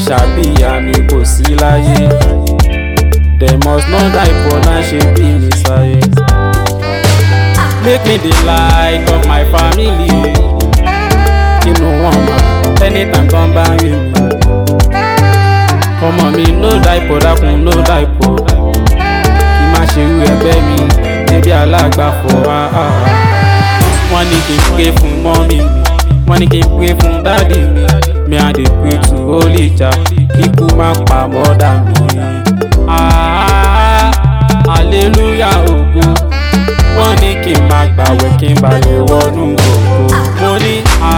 òrìṣà bíyà mi kò sí láyé. They must not die for náà ṣe bí mi sáyé. Make me the light of my family. Inú wọn mọ̀ anytime tán bá rí mi. Ọmọ mi no die for dákun no die for. Kí má ṣe irú ẹgbẹ́ mi níbi alágbàfọ̀ wá. Wọ́n ní kí n pray fún mọ́mí mi. Wọ́n ní kí n pray fún dádì mi. Me and dey pray to Holy Jah. Kíkú má pa mọ́dà mi. Hallelujah ògo. Wọ́n ní kí n má gbàwẹ̀ kí n bá lè wọnú ògo. Mo ní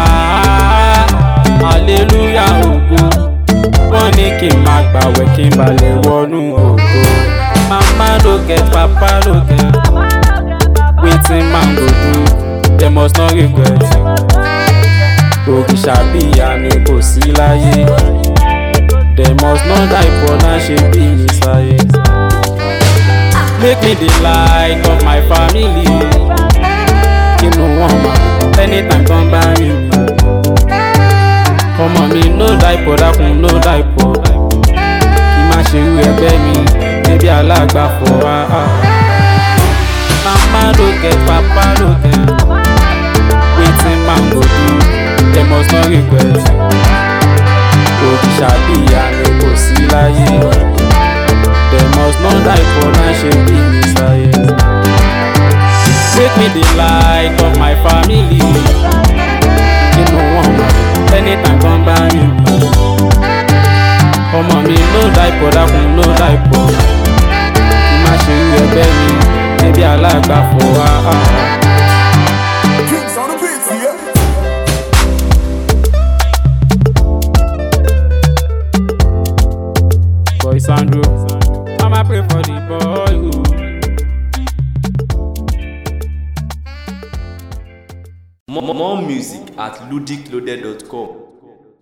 hallelujah ògo. Wọ́n ní kí n má gbàwẹ̀ kí n bá lè wọnú ògo. Mama no get papa no get. Wetin man go do? They must not regret. Òrìṣà bíyà mi kò sí láyé. They must not die for náà ṣe bí mi sáyé. Make me the light of my family. Inú wọn mọ̀ anytime tán bá rí mi. Ọmọ mi no die for dákun no die for. Kí má ṣe irú ẹgbẹ́ mi níbi alágbàfọ̀ wá. Mama no get papa no get. Wetin man go do? They must not regret. Òrìṣà bíyà mi kò sí láyé. They must not die for náà ṣe bí mi sáyé. Make me the light of my family. Inú wọn mọ̀ anytime tán bá rí mi. Ọmọ mi no die for dákun no die for. Kí má ṣe irú ẹgbẹ́ mi níbi alágbàfọ̀ wá. Boy Sandro, I'ma pray for the boy. More music at ludicloaded.com.